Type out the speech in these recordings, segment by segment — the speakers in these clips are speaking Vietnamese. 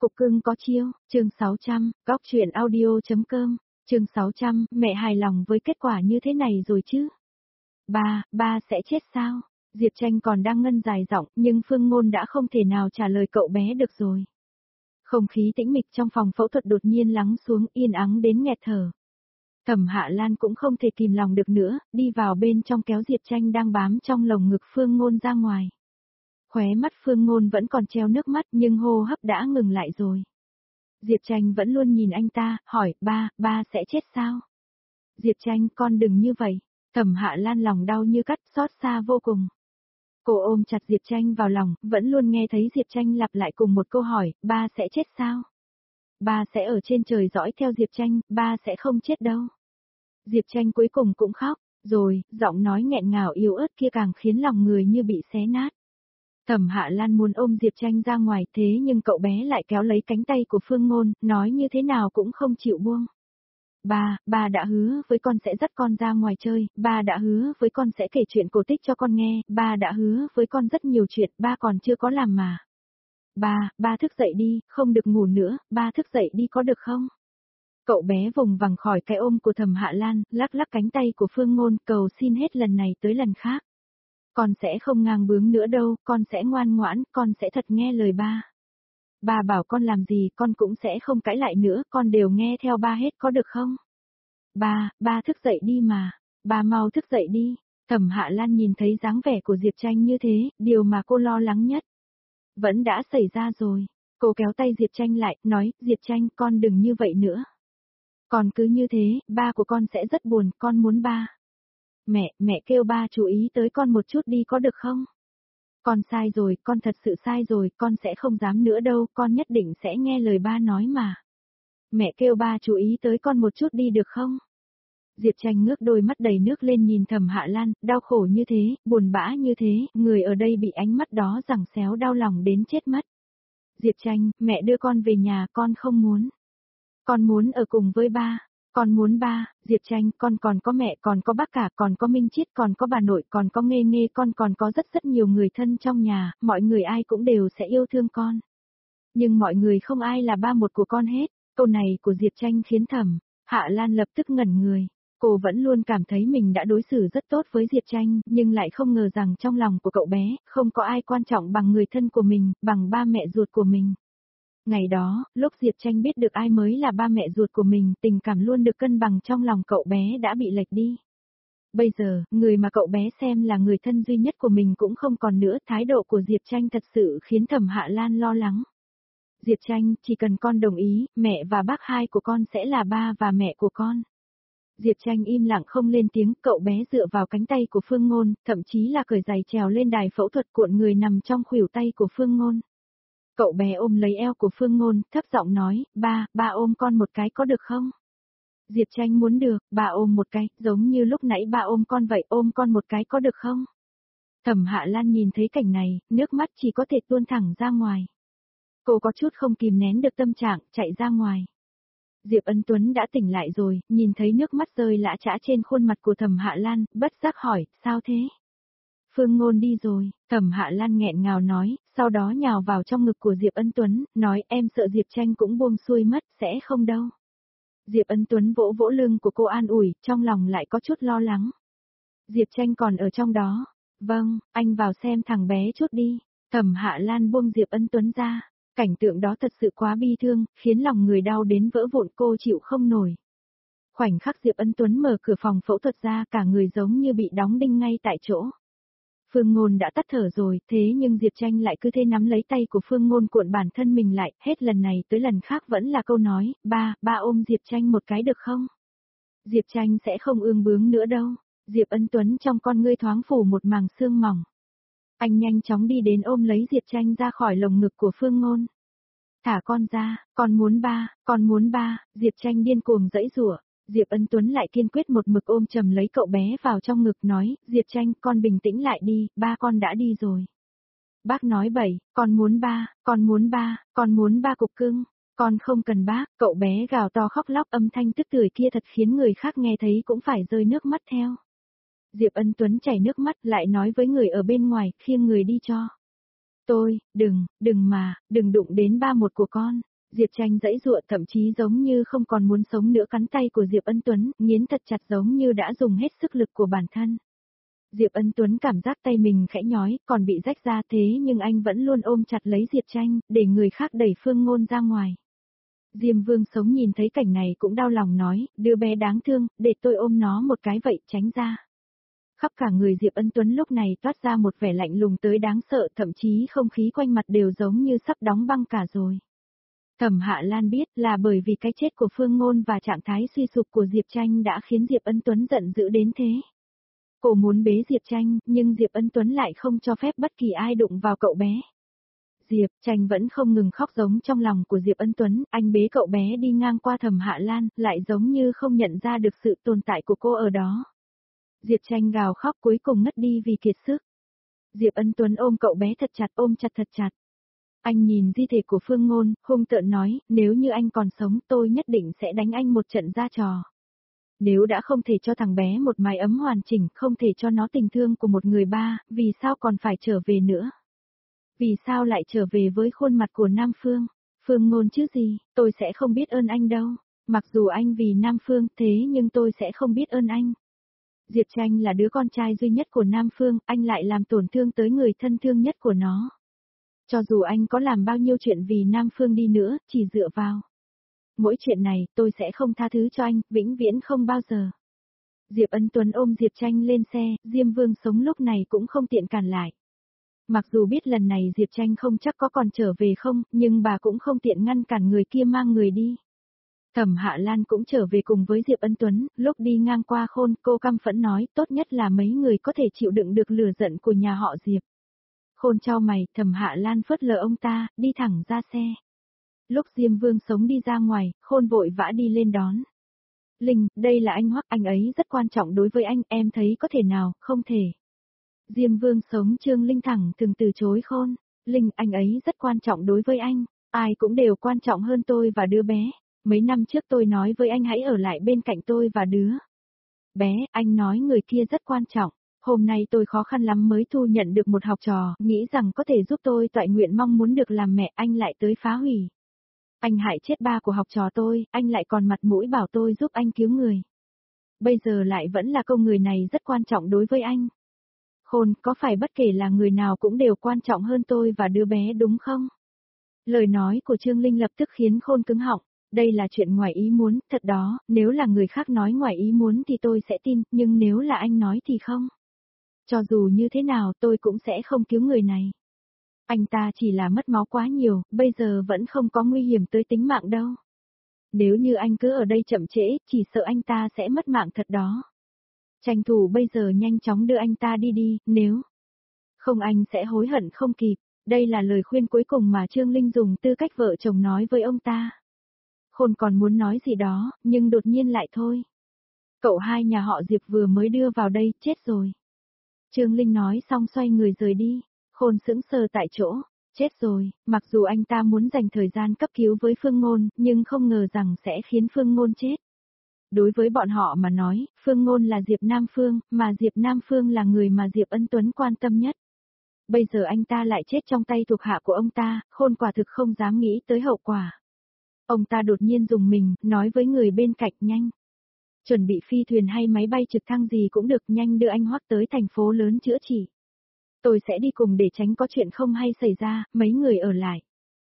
Cục cưng có chiêu, chương 600, góc chuyện audio.com, chương 600, mẹ hài lòng với kết quả như thế này rồi chứ? Ba sẽ chết sao? Diệp Tranh còn đang ngân dài giọng, nhưng Phương Ngôn đã không thể nào trả lời cậu bé được rồi. Không khí tĩnh mịch trong phòng phẫu thuật đột nhiên lắng xuống, yên ắng đến nghẹt thở. Thẩm Hạ Lan cũng không thể kìm lòng được nữa, đi vào bên trong kéo Diệp Tranh đang bám trong lồng ngực Phương Ngôn ra ngoài. Khóe mắt Phương Ngôn vẫn còn treo nước mắt nhưng hô hấp đã ngừng lại rồi. Diệp Tranh vẫn luôn nhìn anh ta, hỏi, ba sẽ chết sao? Diệp Tranh, con đừng như vậy. Thẩm Hạ Lan lòng đau như cắt, xót xa vô cùng. Cô ôm chặt Diệp Tranh vào lòng, vẫn luôn nghe thấy Diệp Tranh lặp lại cùng một câu hỏi, ba sẽ chết sao? Ba sẽ ở trên trời dõi theo Diệp Tranh, ba sẽ không chết đâu. Diệp Tranh cuối cùng cũng khóc, rồi, giọng nói nghẹn ngào yếu ớt kia càng khiến lòng người như bị xé nát. Thẩm Hạ Lan muốn ôm Diệp Tranh ra ngoài thế nhưng cậu bé lại kéo lấy cánh tay của Phương Ngôn, nói như thế nào cũng không chịu buông. Ba đã hứa với con sẽ dắt con ra ngoài chơi, ba đã hứa với con sẽ kể chuyện cổ tích cho con nghe, ba đã hứa với con rất nhiều chuyện, ba còn chưa có làm mà. Ba thức dậy đi, không được ngủ nữa, ba thức dậy đi có được không? Cậu bé vùng vằng khỏi cái ôm của Thẩm Hạ Lan, lắc lắc cánh tay của Phương Ngôn, cầu xin hết lần này tới lần khác. Con sẽ không ngang bướng nữa đâu, con sẽ ngoan ngoãn, con sẽ thật nghe lời ba. Ba bảo con làm gì con cũng sẽ không cãi lại nữa, con đều nghe theo ba hết có được không? Ba thức dậy đi mà, ba mau thức dậy đi. Thẩm Hạ Lan nhìn thấy dáng vẻ của Diệp Tranh như thế, điều mà cô lo lắng nhất vẫn đã xảy ra rồi. Cô kéo tay Diệp Tranh lại, nói, Diệp Tranh con đừng như vậy nữa. Con cứ như thế, ba của con sẽ rất buồn, con muốn ba. Mẹ kêu ba chú ý tới con một chút đi có được không? Con sai rồi, con thật sự sai rồi, con sẽ không dám nữa đâu, con nhất định sẽ nghe lời ba nói mà. Mẹ kêu ba chú ý tới con một chút đi được không? Diệp Tranh ngước đôi mắt đầy nước lên nhìn Thẩm Hạ Lan, đau khổ như thế, buồn bã như thế, người ở đây bị ánh mắt đó giằng xéo đau lòng đến chết mất. Diệp Tranh, mẹ đưa con về nhà, con không muốn. Con muốn ở cùng với ba. Con muốn ba, Diệp Tranh, con còn có mẹ, còn có bác cả, còn có Minh Chiết, còn có bà nội, còn có Nghê Nghê, con còn có rất nhiều người thân trong nhà, mọi người ai cũng đều sẽ yêu thương con. Nhưng mọi người không ai là ba một của con hết. Câu này của Diệp Tranh khiến Thẩm Hạ Lan lập tức ngẩn người. Cô vẫn luôn cảm thấy mình đã đối xử rất tốt với Diệp Tranh, nhưng lại không ngờ rằng trong lòng của cậu bé, không có ai quan trọng bằng người thân của mình, bằng ba mẹ ruột của mình. Ngày đó, lúc Diệp Tranh biết được ai mới là ba mẹ ruột của mình, tình cảm luôn được cân bằng trong lòng cậu bé đã bị lệch đi. Bây giờ, người mà cậu bé xem là người thân duy nhất của mình cũng không còn nữa, thái độ của Diệp Tranh thật sự khiến Thẩm Hạ Lan lo lắng. Diệp Tranh, chỉ cần con đồng ý, mẹ và bác hai của con sẽ là ba và mẹ của con. Diệp Tranh im lặng không lên tiếng, cậu bé dựa vào cánh tay của Phương Ngôn, thậm chí là cởi giày trèo lên đài phẫu thuật cuộn người nằm trong khuỷu tay của Phương Ngôn. Cậu bé ôm lấy eo của Phương Ngôn, thấp giọng nói, ba ôm con một cái có được không? Diệp Tranh muốn được, ba ôm một cái, giống như lúc nãy ba ôm con vậy, ôm con một cái có được không? Thẩm Hạ Lan nhìn thấy cảnh này, nước mắt chỉ có thể tuôn thẳng ra ngoài. Cô có chút không kìm nén được tâm trạng, chạy ra ngoài. Diệp Ân Tuấn đã tỉnh lại rồi, nhìn thấy nước mắt rơi lã chã trên khuôn mặt của Thẩm Hạ Lan, bất giác hỏi, sao thế? Phương Ngôn đi rồi, Thẩm Hạ Lan nghẹn ngào nói, sau đó nhào vào trong ngực của Diệp Ân Tuấn, nói em sợ Diệp Tranh cũng buông xuôi mất, sẽ không đâu. Diệp Ân Tuấn vỗ vỗ lưng của cô an ủi, trong lòng lại có chút lo lắng. Diệp Tranh còn ở trong đó. Vâng, anh vào xem thằng bé chút đi. Thẩm Hạ Lan buông Diệp Ân Tuấn ra. Cảnh tượng đó thật sự quá bi thương, khiến lòng người đau đến vỡ vụn, cô chịu không nổi. Khoảnh khắc Diệp Ân Tuấn mở cửa phòng phẫu thuật ra, cả người giống như bị đóng đinh ngay tại chỗ. Phương Ngôn đã tắt thở rồi, thế nhưng Diệp Tranh lại cứ thế nắm lấy tay của Phương Ngôn cuộn bản thân mình lại, hết lần này tới lần khác vẫn là câu nói, ba ôm Diệp Tranh một cái được không? Diệp Tranh sẽ không ương bướng nữa đâu. Diệp Ân Tuấn trong con ngươi thoáng phủ một màng sương mỏng. Anh nhanh chóng đi đến ôm lấy Diệp Tranh ra khỏi lồng ngực của Phương Ngôn. Thả con ra, con muốn ba, Diệp Tranh điên cuồng giãy giụa. Diệp Ân Tuấn lại kiên quyết một mực ôm chầm lấy cậu bé vào trong ngực nói, Diệp Tranh, con bình tĩnh lại đi, ba con đã đi rồi. Bác nói bậy, con muốn ba cục cưng, con không cần bác, cậu bé gào to khóc lóc âm thanh tức tưởi kia thật khiến người khác nghe thấy cũng phải rơi nước mắt theo. Diệp Ân Tuấn chảy nước mắt lại nói với người ở bên ngoài, khiêng người đi cho. Tôi, đừng đụng đến ba một của con. Diệp Tranh giãy giụa thậm chí giống như không còn muốn sống nữa cắn tay của Diệp Ân Tuấn, nghiến thật chặt giống như đã dùng hết sức lực của bản thân. Diệp Ân Tuấn cảm giác tay mình khẽ nhói, còn bị rách ra thế nhưng anh vẫn luôn ôm chặt lấy Diệp Tranh, để người khác đẩy Phương Ngôn ra ngoài. Diêm Vương Sống nhìn thấy cảnh này cũng đau lòng nói, đứa bé đáng thương, để tôi ôm nó một cái vậy, tránh ra. Khắp cả người Diệp Ân Tuấn lúc này toát ra một vẻ lạnh lùng tới đáng sợ, thậm chí không khí quanh mặt đều giống như sắp đóng băng cả rồi. Thẩm Hạ Lan biết là bởi vì cái chết của Phương Ngôn và trạng thái suy sụp của Diệp Tranh đã khiến Diệp Ân Tuấn giận dữ đến thế. Cô muốn bế Diệp Tranh, nhưng Diệp Ân Tuấn lại không cho phép bất kỳ ai đụng vào cậu bé. Diệp Tranh vẫn không ngừng khóc giống trong lòng của Diệp Ân Tuấn, anh bế cậu bé đi ngang qua Thẩm Hạ Lan, lại giống như không nhận ra được sự tồn tại của cô ở đó. Diệp Tranh gào khóc cuối cùng ngất đi vì kiệt sức. Diệp Ân Tuấn ôm cậu bé thật chặt, ôm chặt thật chặt. Anh nhìn di thể của Phương Ngôn, hung tợn nói, nếu như anh còn sống tôi nhất định sẽ đánh anh một trận ra trò. Nếu đã không thể cho thằng bé một mái ấm hoàn chỉnh, không thể cho nó tình thương của một người ba, vì sao còn phải trở về nữa? Vì sao lại trở về với khuôn mặt của Nam Phương? Phương Ngôn chứ gì, tôi sẽ không biết ơn anh đâu. Mặc dù anh vì Nam Phương thế nhưng tôi sẽ không biết ơn anh. Diệp Tranh là đứa con trai duy nhất của Nam Phương, anh lại làm tổn thương tới người thân thương nhất của nó. Cho dù anh có làm bao nhiêu chuyện vì Nam Phương đi nữa, chỉ dựa vào mỗi chuyện này, tôi sẽ không tha thứ cho anh, vĩnh viễn không bao giờ. Diệp Ân Tuấn ôm Diệp Tranh lên xe, Diêm Vương Sống lúc này cũng không tiện cản lại. Mặc dù biết lần này Diệp Tranh không chắc có còn trở về không, nhưng bà cũng không tiện ngăn cản người kia mang người đi. Thẩm Hạ Lan cũng trở về cùng với Diệp Ân Tuấn, lúc đi ngang qua Khôn, cô căm phẫn nói, tốt nhất là mấy người có thể chịu đựng được lửa giận của nhà họ Diệp. Khôn chau mày, Thẩm Hạ Lan phớt lờ ông ta, đi thẳng ra xe. Lúc Diêm Vương Sống đi ra ngoài, Khôn vội vã đi lên đón. Linh, đây là anh Hoắc, anh ấy rất quan trọng đối với anh, em thấy có thể nào, không thể. Diêm Vương Sống Trương Linh thẳng từng từ chối Khôn. Linh, anh ấy rất quan trọng đối với anh, ai cũng đều quan trọng hơn tôi và đứa bé. Mấy năm trước tôi nói với anh hãy ở lại bên cạnh tôi và đứa bé, anh nói người kia rất quan trọng. Hôm nay tôi khó khăn lắm mới thu nhận được một học trò, nghĩ rằng có thể giúp tôi toại nguyện mong muốn được làm mẹ, anh lại tới phá hủy. Anh hại chết ba của học trò tôi, anh lại còn mặt mũi bảo tôi giúp anh cứu người. Bây giờ lại vẫn là câu người này rất quan trọng đối với anh. Khôn, có phải bất kể là người nào cũng đều quan trọng hơn tôi và đứa bé đúng không? Lời nói của Trương Linh lập tức khiến Khôn cứng họng. Đây là chuyện ngoài ý muốn, thật đó, nếu là người khác nói ngoài ý muốn thì tôi sẽ tin, nhưng nếu là anh nói thì không. Cho dù như thế nào tôi cũng sẽ không cứu người này. Anh ta chỉ là mất máu quá nhiều, bây giờ vẫn không có nguy hiểm tới tính mạng đâu. Nếu như anh cứ ở đây chậm trễ, chỉ sợ anh ta sẽ mất mạng thật đó. Tranh thủ bây giờ nhanh chóng đưa anh ta đi đi, nếu không anh sẽ hối hận không kịp. Đây là lời khuyên cuối cùng mà Trương Linh dùng tư cách vợ chồng nói với ông ta. Khôn còn muốn nói gì đó, nhưng đột nhiên lại thôi. Cậu hai nhà họ Diệp vừa mới đưa vào đây, chết rồi. Trương Linh nói xong xoay người rời đi. Khôn sững sờ tại chỗ. Chết rồi, mặc dù anh ta muốn dành thời gian cấp cứu với Phương Ngôn, nhưng không ngờ rằng sẽ khiến Phương Ngôn chết. Đối với bọn họ mà nói, Phương Ngôn là Diệp Nam Phương, mà Diệp Nam Phương là người mà Diệp Ân Tuấn quan tâm nhất. Bây giờ anh ta lại chết trong tay thuộc hạ của ông ta, Khôn quả thực không dám nghĩ tới hậu quả. Ông ta đột nhiên dùng mình, nói với người bên cạnh nhanh. Chuẩn bị phi thuyền hay máy bay trực thăng gì cũng được, nhanh đưa anh Hoắc tới thành phố lớn chữa trị. Tôi sẽ đi cùng để tránh có chuyện không hay xảy ra, mấy người ở lại.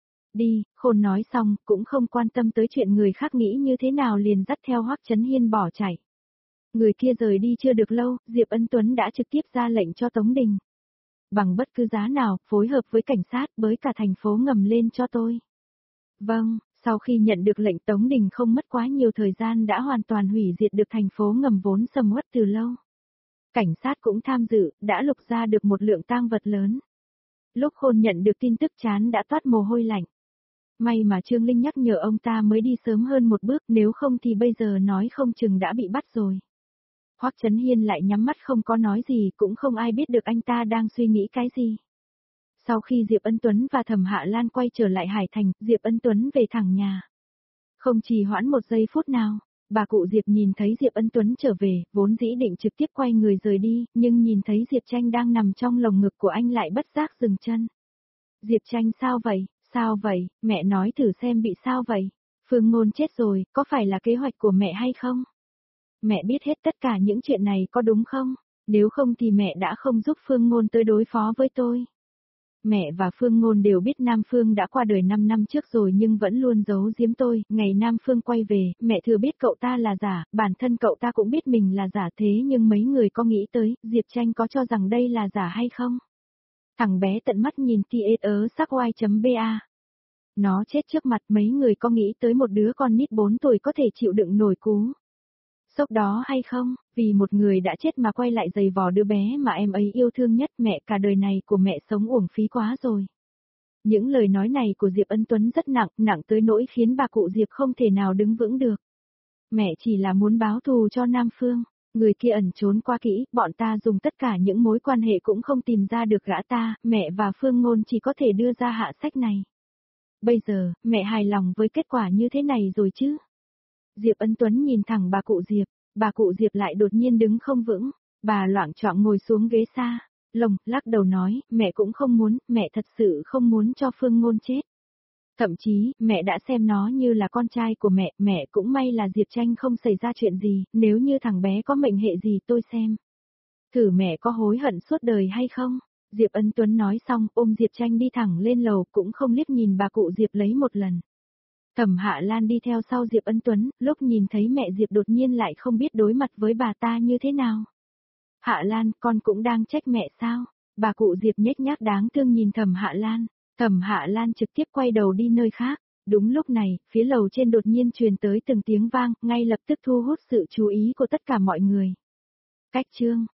Đi, Khôn nói xong, cũng không quan tâm tới chuyện người khác nghĩ như thế nào liền dắt theo Hoắc Chấn Hiên bỏ chạy. Người kia rời đi chưa được lâu, Diệp Ân Tuấn đã trực tiếp ra lệnh cho Tống Đình. Bằng bất cứ giá nào, phối hợp với cảnh sát, bới cả thành phố ngầm lên cho tôi. Vâng, sau khi nhận được lệnh Tống Đình không mất quá nhiều thời gian đã hoàn toàn hủy diệt được thành phố ngầm vốn sầm uất từ lâu. Cảnh sát cũng tham dự, đã lục ra được một lượng tang vật lớn. Lúc Khôn nhận được tin tức chán đã toát mồ hôi lạnh. May mà Trương Linh nhắc nhở ông ta mới đi sớm hơn một bước, nếu không thì bây giờ nói không chừng đã bị bắt rồi. Hoắc Chấn Hiên lại nhắm mắt không có nói gì, cũng không ai biết được anh ta đang suy nghĩ cái gì. Sau khi Diệp Ân Tuấn và Thẩm Hạ Lan quay trở lại Hải Thành, Diệp Ân Tuấn về thẳng nhà. Không trì hoãn một giây phút nào, bà cụ Diệp nhìn thấy Diệp Ân Tuấn trở về, vốn dĩ định trực tiếp quay người rời đi, nhưng nhìn thấy Diệp Tranh đang nằm trong lồng ngực của anh lại bất giác dừng chân. Diệp Tranh sao vậy, Sao vậy, mẹ nói thử xem bị sao vậy? Phương Ngôn chết rồi, có phải là kế hoạch của mẹ hay không? Mẹ biết hết tất cả những chuyện này có đúng không? Nếu không thì mẹ đã không giúp Phương Ngôn tới đối phó với tôi. Mẹ và Phương Ngôn đều biết Nam Phương đã qua đời 5 năm trước rồi nhưng vẫn luôn giấu giếm tôi, ngày Nam Phương quay về, mẹ thừa biết cậu ta là giả, bản thân cậu ta cũng biết mình là giả thế nhưng mấy người có nghĩ tới, Diệp Tranh có cho rằng đây là giả hay không? Thằng bé tận mắt nhìn TSớ sắc y.ba. Nó chết trước mặt mấy người có nghĩ tới một đứa con nít 4 tuổi có thể chịu đựng nổi cú sốc đó hay không, vì một người đã chết mà quay lại giày vò đứa bé mà em ấy yêu thương nhất, mẹ cả đời này của mẹ sống uổng phí quá rồi. Những lời nói này của Diệp Ân Tuấn rất nặng, nặng tới nỗi khiến bà cụ Diệp không thể nào đứng vững được. Mẹ chỉ là muốn báo thù cho Nam Phương, người kia ẩn trốn quá kỹ, bọn ta dùng tất cả những mối quan hệ cũng không tìm ra được gã ta, mẹ và Phương Ngôn chỉ có thể đưa ra hạ sách này. Bây giờ, mẹ hài lòng với kết quả như thế này rồi chứ? Diệp Ân Tuấn nhìn thẳng bà cụ Diệp lại đột nhiên đứng không vững, bà loạng choạng ngồi xuống ghế xa, lắc đầu nói, mẹ cũng không muốn, mẹ thật sự không muốn cho Phương Ngôn chết. Thậm chí, mẹ đã xem nó như là con trai của mẹ cũng may là Diệp Tranh không xảy ra chuyện gì, nếu như thằng bé có mệnh hệ gì tôi xem. Thử mẹ có hối hận suốt đời hay không? Diệp Ân Tuấn nói xong, ôm Diệp Tranh đi thẳng lên lầu, cũng không liếc nhìn bà cụ Diệp lấy một lần. Thẩm Hạ Lan đi theo sau Diệp Ân Tuấn, lúc nhìn thấy mẹ Diệp đột nhiên lại không biết đối mặt với bà ta như thế nào. Hạ Lan, con cũng đang trách mẹ sao? Bà cụ Diệp nhếch nhác đáng thương nhìn Thẩm Hạ Lan. Thẩm Hạ Lan trực tiếp quay đầu đi nơi khác. Đúng lúc này, phía lầu trên đột nhiên truyền tới từng tiếng vang, ngay lập tức thu hút sự chú ý của tất cả mọi người. Cách chương